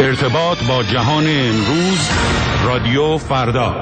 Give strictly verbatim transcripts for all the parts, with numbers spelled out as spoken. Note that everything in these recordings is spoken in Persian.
ارتباط با جهان امروز، رادیو فردا.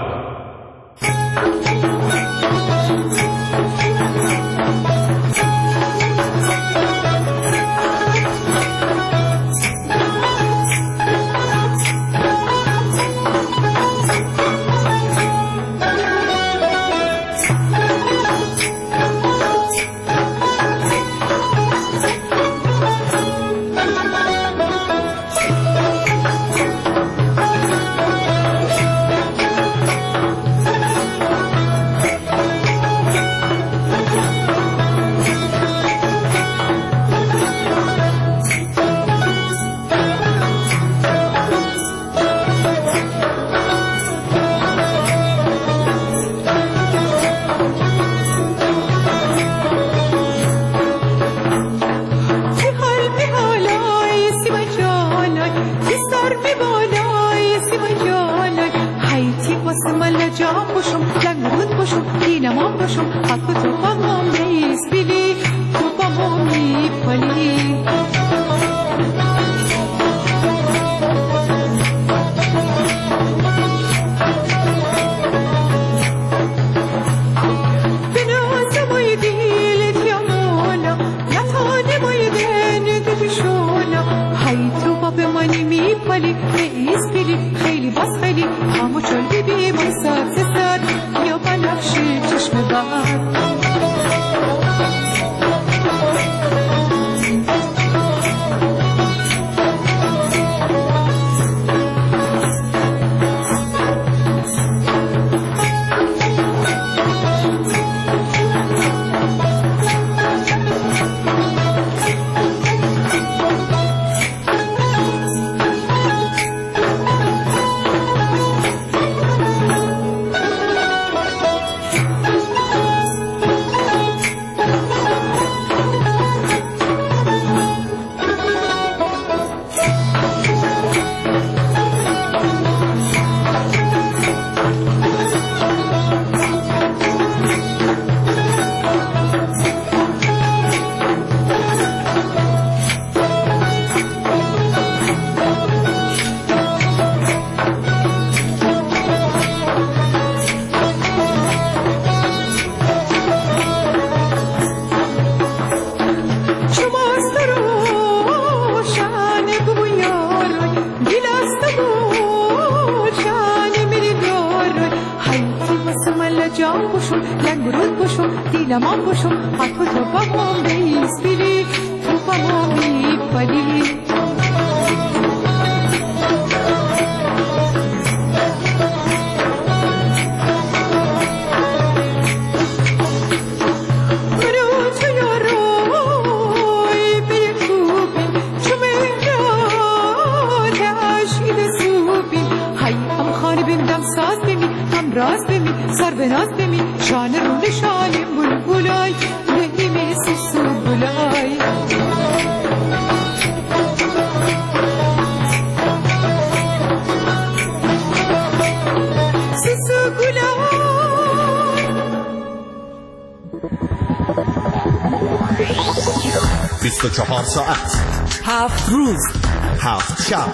بیست و چهار ساعت، هفت روز، هفت شب،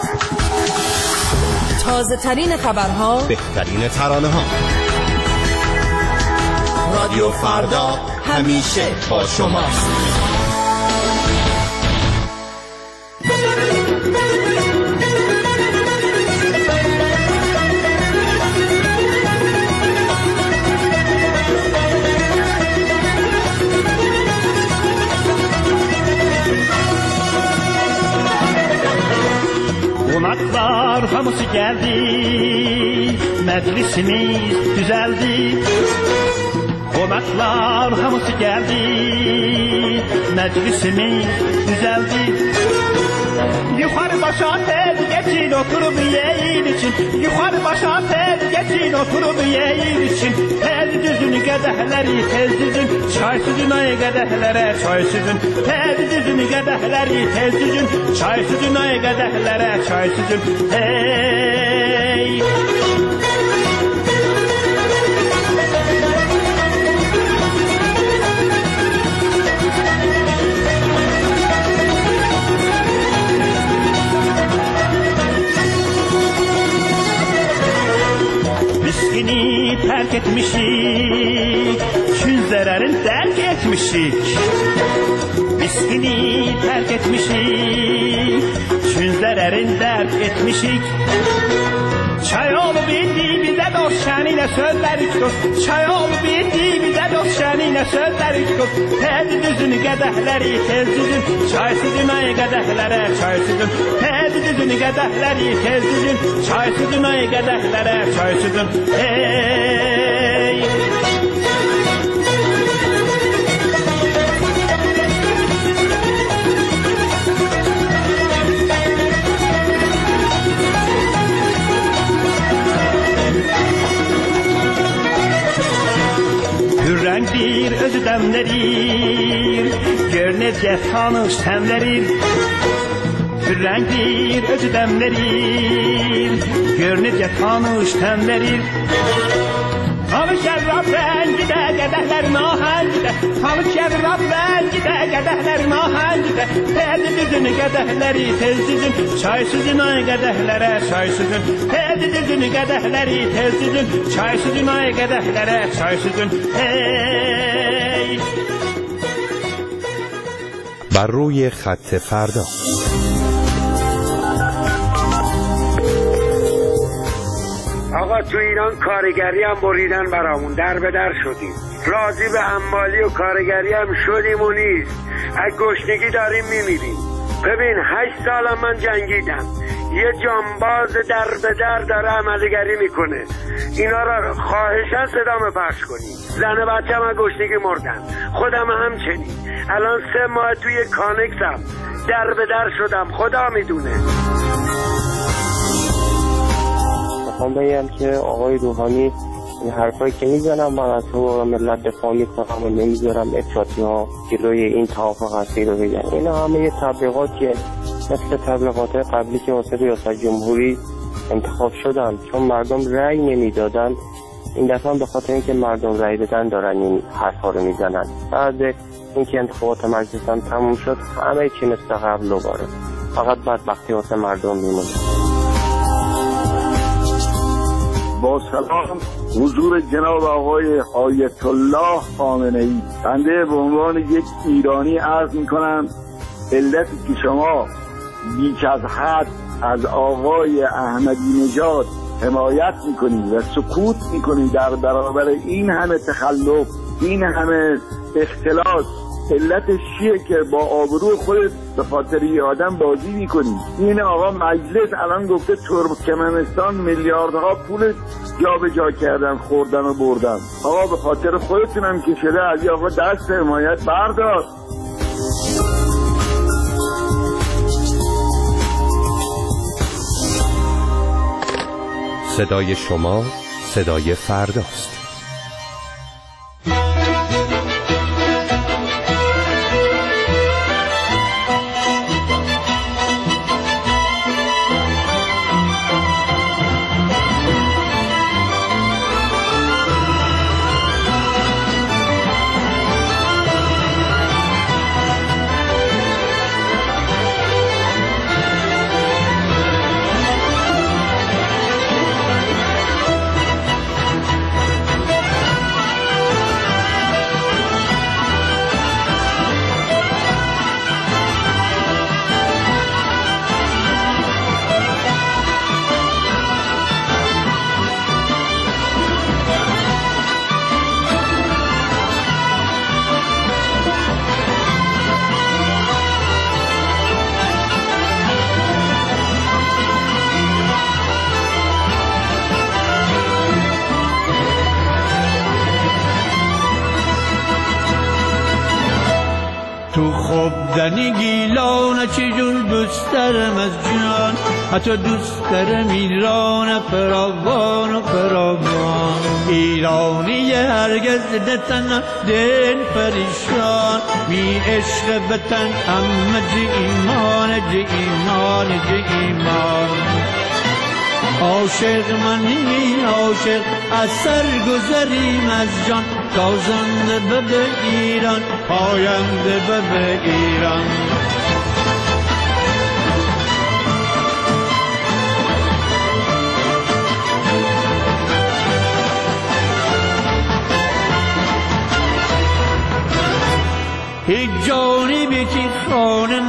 تازه ترین خبرها، بهترین ترانه ها. رادیو فردا همیشه با شماست. Qonaqlar hamısı gəldi, məclisimiz düzəldi. Qonaqlar hamısı gəldi, məclisimiz düzəldi. Yuxarı başa tez geçin oturup yiyin için, yuxarı başa tez geçin oturup yiyin için. Tez düzün qədəhləri tez düzün, çay süzün ay qədəhlərə çay süzün. Tez düzün qədəhləri tez düzün, çay süzün ay qədəhlərə çay süzün. Hey! terk etmişik, çün zərərin dərk etmişik. Miskini terk etmişik, çün zərərin dərk etmişik. Çay olub indi bizə dost şəninə sözlərik dost. Çay olub indi bizə dost şəninə sözlərik dost. Tez düzün qədəhləri tez düzün, çay süzün ay qədəhlərə çay süzün. Tez düzün qədəhləri tez düzün, çay süzün ay qədəhlərə çay süzün. Hey! Hürrengdir özü demlerir, gör necə tanış təmlərir. Hürrengdir özü demlerir, gör necə tanış təmlərir. Tanış şərrab rəngidə, qədəhlərin ahəngidə. Tanış şərrab rəngidə, qədəhlərin ahəngidə. Tez düzün qədəhləri tez düzün, çay süzün ay qədəhlərə çay süzün. Tez düzün qədəhləri tez düzün, çay süzün ay qədəhlərə çay süzün. Hey! بر روی خط فردا. آقا تو ایران کارگری هم بریدن برامون، در به در شدیم. راضی به حمالی و کارگری هم شدیم و نیست. از گشنگی داریم میمیریم. ببین هشت سالم من جنگیدم، یه جانباز در به در داره عملگری میکنه. اینا را خواهشاً صدامه پخش کنیم. زن بچه هم از گشنگی مردن، خودم همچنین. الان سه ماه توی کانکسم، در به در شدم، خدا میدونه. میخوام بگم که آقای روحانی این حرفایی که میزنم من از حقوق ملت دفاع میکنم و نمیذارم افراطی ها جلوی این توافق اصلی رو بگن. اینا همه یه تبلیغاتیه، مثل تبلیغات قبلی که واسه ریاست جمهوری انتخاب شدن، چون مردم رأی نمیدادن. این دفعه به خاطر اینکه مردم رأی دادن دارن این حرفا رو میزنن. بعد اینکه انتخابات مجلس هم تموم شد همه چی مثل قبل دوباره، فقط بدبختی واسه مردم میمونه. با سلام حضور جناب آقای آیت الله خامنه‌ای، بنده به عنوان یک ایرانی عرض میکنم علتی که شما بیش از حد از آقای احمدی نژاد حمایت میکنید و سکوت میکنید در برابر این همه تخلف، این همه اختلاس، علتش چیه که با آبروی خودت به خاطر یه آدم بازی میکنی؟ این آقا مجلس الان گفته ترکمنستان میلیاردها پول جا به جا کردن، خوردن و بردن. آقا به خاطر خودتونم که شده از این آقا دست حمایت بردار. صدای شما صدای فرداست. تو خوب دنی گیلان چجور دوست دارم از جان، حتی دوست دارم ایران فراوان و فراوان. ایرانی هرگز نتن دل پریشان، می عشق بتن اما جی ایمان جی ایمان جی ایمان. عاشق منی عاشق از سر گذریم از جان، تازنده به ایران پاینده به ایران.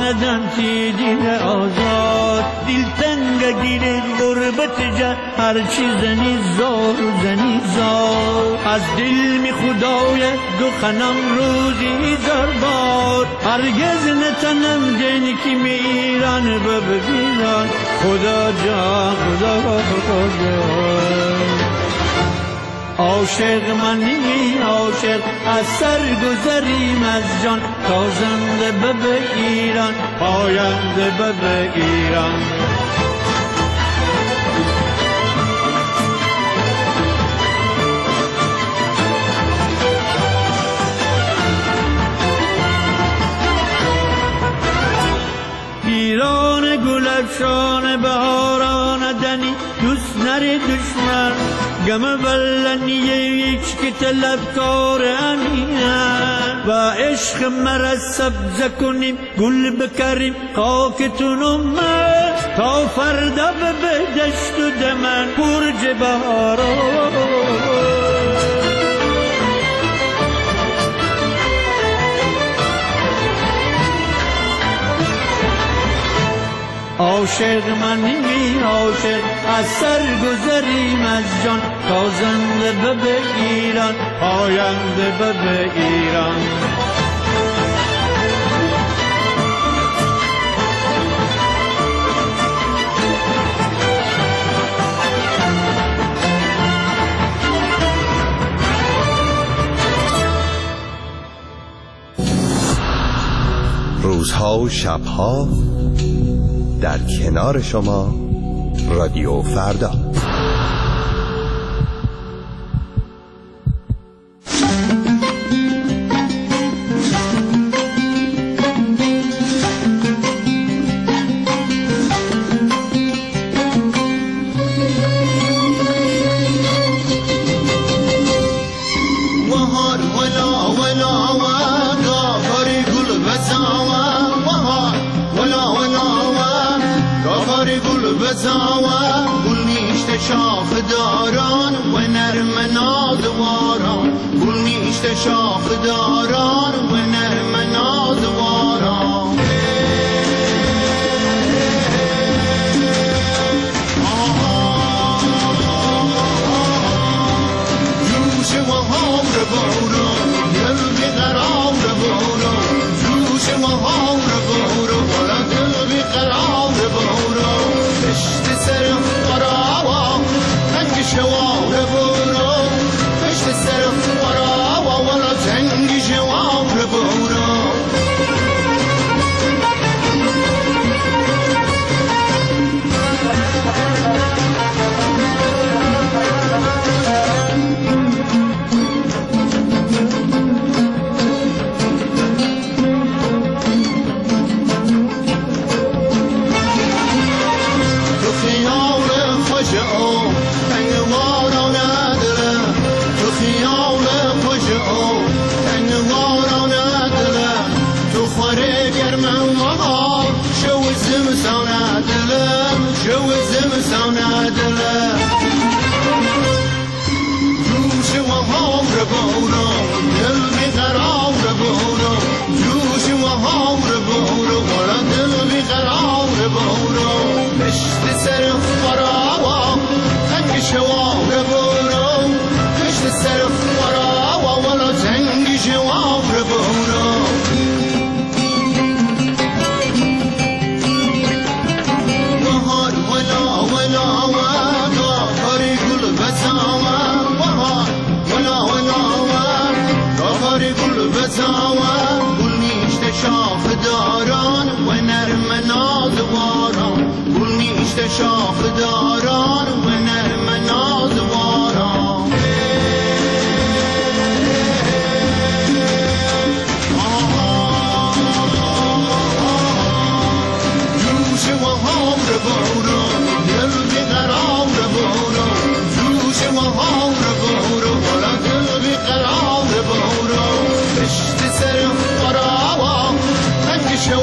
ندم تی دل آزاد دل تنگ گیره غربت جا هر چی زنی زار زنی زار از دل می خدای دو خنم روزی زار باد هرگز نتنم دل کی می ایران ببیران خدا جا خدا خدا عاشق من نمی عاشق از سر گذریم از جان تازنده به ایران پاینده به ایران ایران گل افشان بهاران دنی دوست نری دشمن گم بلنی هیچ که طلبکار امینم و عشق مرا سبز کنیم گل بکریم خاکتون من تا فردا به دشت و دمن برج بهاران عاشق من نمی عاشق از سر گذریم از جان تازنده به ایران پاینده به ایران روزها و شبها در کنار شما رادیو فردا.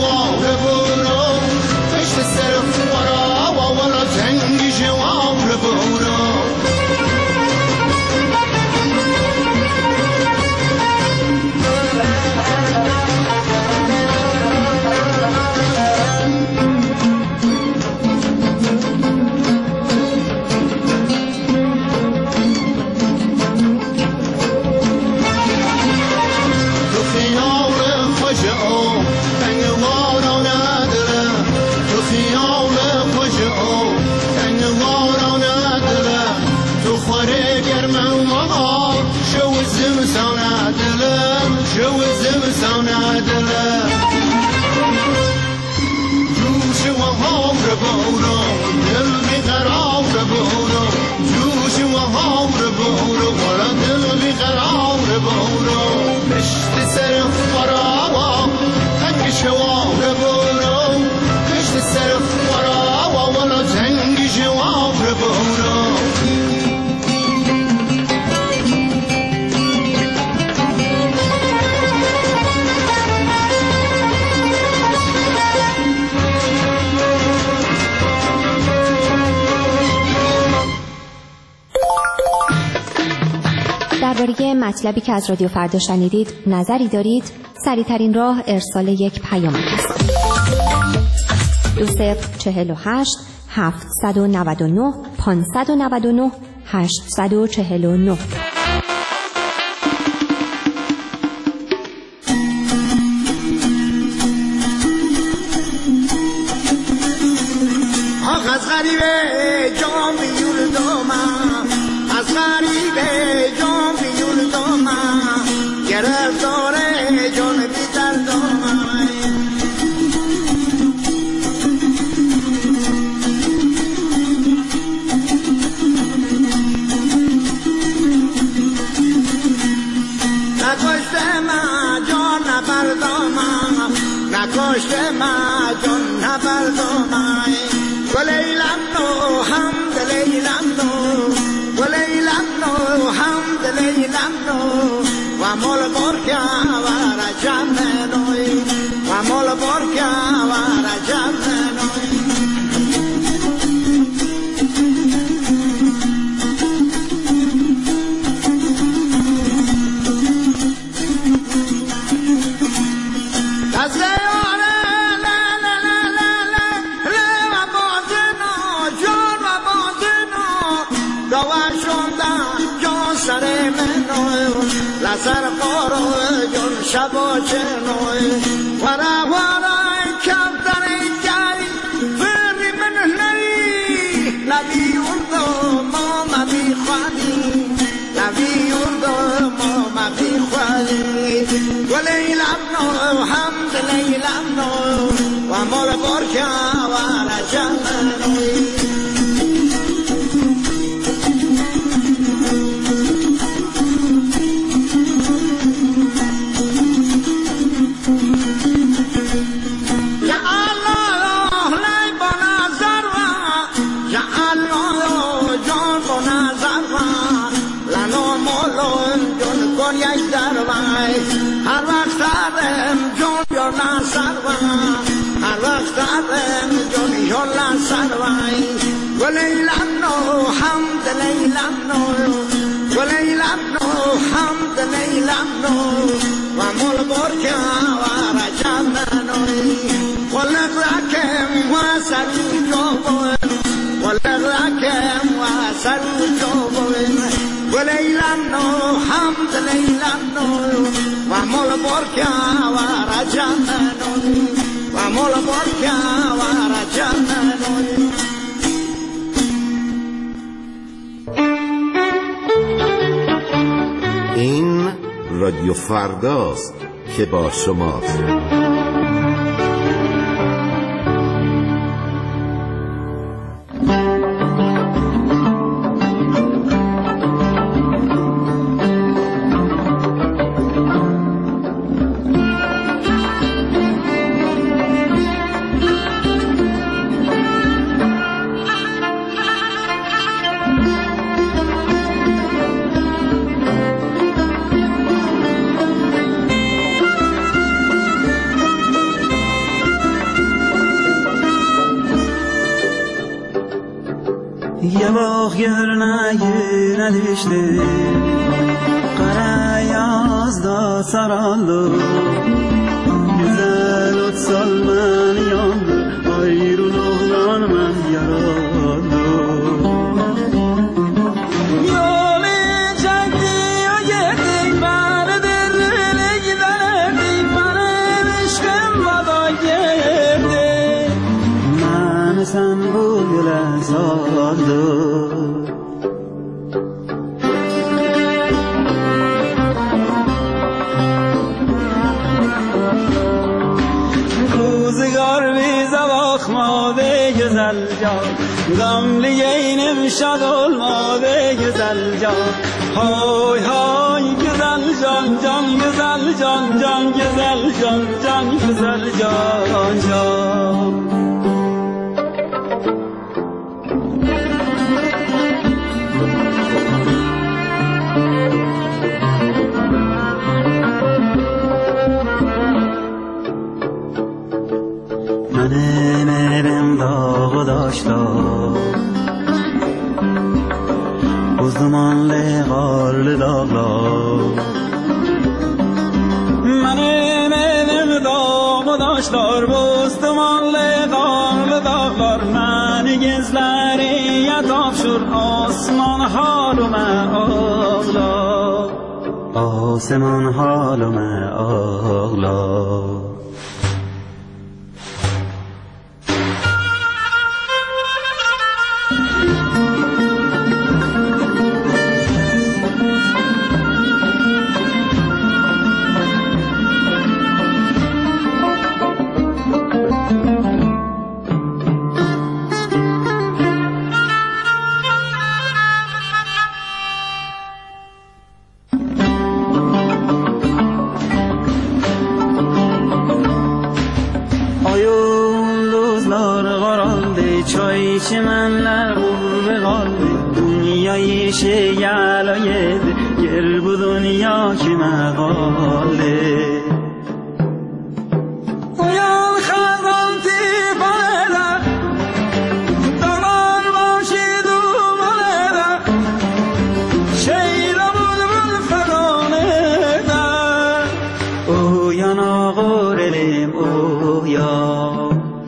شوار برو پشت سر فرا و ولا جنگ جوار برو مطلبی که از رادیو فردا شنیدید نظری دارید؟ سریع‌ترین راه ارسال یک پیام است. دو صفر چهل و هشت هفتصد و نود و نه پانصد و نود و نه هشتصد و چهل و نه. آخ از غریبه جان بیول دومم، از غریبه جان بیول دومم، گرفتاره جان بیتر دومم. نکشته من جان نبردومم، نکشته من جان نبردومم. ولیلم نو هم دلیلم نو، ولیلم نو هم دلیلم نو، و مال برکه و رجم نوی، و مال برکه و رجم نوی. لسر قارو جون شبا چنوی ورا ورا کفتر جاری فری من نری لبی اردو ما مبی خوادی، لبی اردو ما مبی خوادی. ولیلم نو هم دلیلم نو، و مال برکه و رجم نوی. هر وقت دارم جون بیار نسر وای، هر وقت دارم جون بیار نسر وای. ولیلم نو هم دلیلم نو، ولیلم نو هم دلیلم نو، و مال برکه و رجم نوی. ولق رکم و سری جوبون، ولق رکم و سری جوبون. ولیلم نو هم دلیلم نو، و مال برکه و رجم نوی، و مال برکه و رجم نوی. این رادیو فرداست که با شماست. یه باغ گرنه نداشته قره یازده سرالو güzel ot salman yandı ayrıl oğlan men yaralı yolu çekti o gitti bana derine giderdi bana aşkım vada girdi ben sen bu güle saldı güzel can gamlı yeğenim şad olmadı güzel can hay hay güzel can can güzel can can güzel can can güzel can can o zamanlı karlı dağlar taşlar bostumanlı dağlı dağlar məni gezləri yatapşur osman halıma ağlar osman halıma ağlar çimenler vurdu kaldı dünyayı şey yalaydı gel bu dünya kime kaldı uyan karanti bana dağlar başı dumanera şeyle bulbul feganeda uyan ağır elim uyan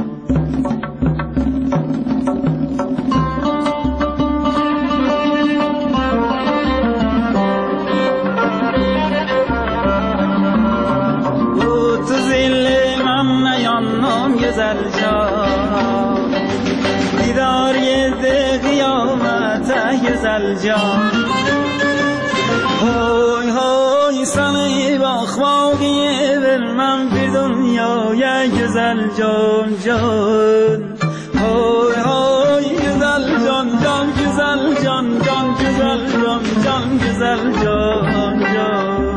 güzel can Didar yedi kıyamete güzel can Hoy hoy seni bakmak vermem bir dünyaya güzel can can Hoy hoy güzel can can güzel can can güzel can can güzel can can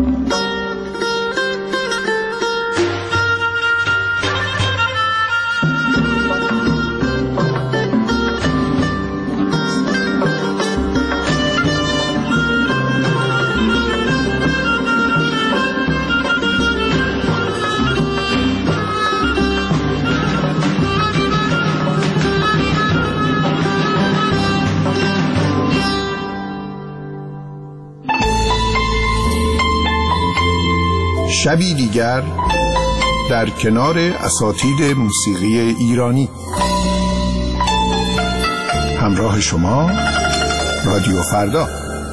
شبی دیگر در کنار اساتید موسیقی ایرانی همراه شما رادیو فردا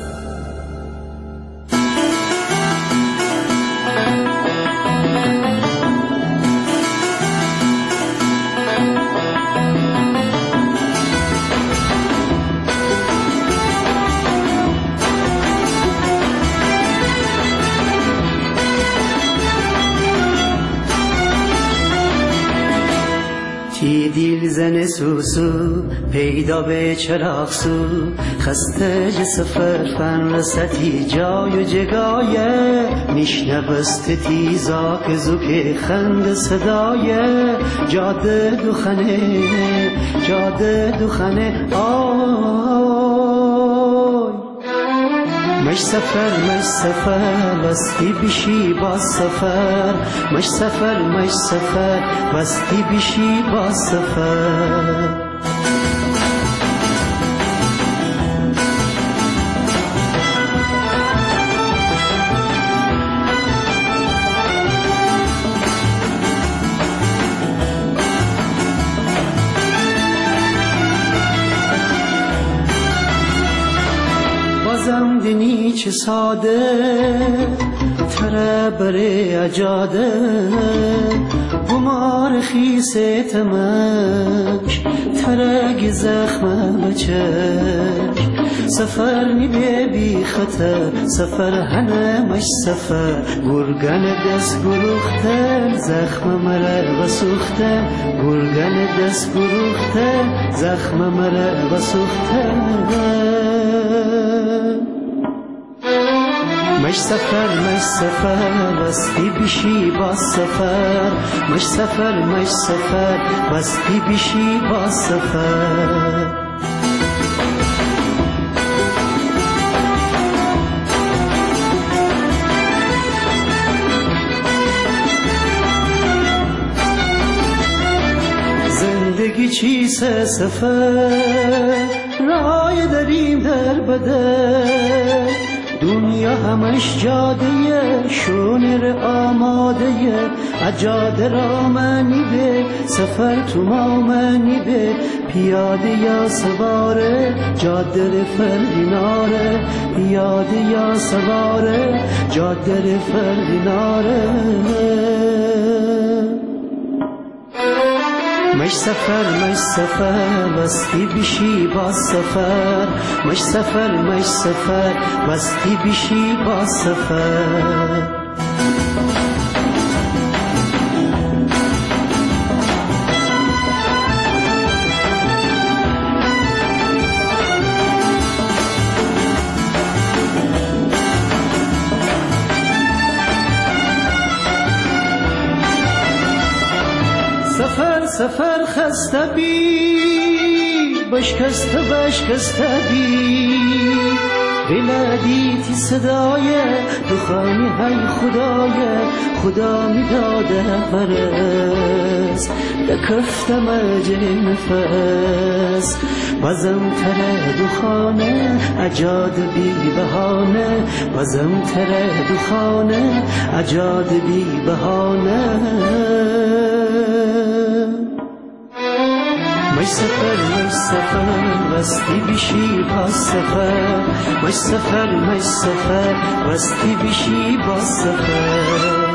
دیل زن سوسو پیدا به چراغ سو خسته ج سفر فن رستی جای و جگایه میشنوست تیزا که زوک خند صدایه جاده دخنه جاده دخنه آی مش سفر مش سفر بستی بشی با سفر مش سفر مش سفر بستی بشی با سفر زندنی چه ساده تره بره اجاده بمار خیس تمک ترگ زخم بچک سفر نی بی خطر سفر هنه مش سفر گرگن دست گروخته زخم مره بسوخته گرگن دست گروخته زخم مره بسوخته مش سفر مش سفر بستی بشی با سفر مش سفر مش سفر بستی بشی با سفر زندگی چیست سفر رای داریم در بدر دنیا همش جاده شونر آماده اجاده را منی به سفر تو ما منی به پیاده یا سواره جاده فریناره پیاده یا سواره جاده فریناره مش سفر مش سفر بستی بشی با سفر مش سفر مش سفر بستی بشی با سفر سفر سفر خسته بی بشکسته بشکسته بی بلدیتی صدای دخانی های خدای خدا می داده برس دکفته مرج نفس بزم تره دخانه اجاد بی بهانه بزم تره دخانه اجاد بی بهانه مش سفر مش سفر بستی بشی با سفر مش سفر مش سفر بستی بشی با سفر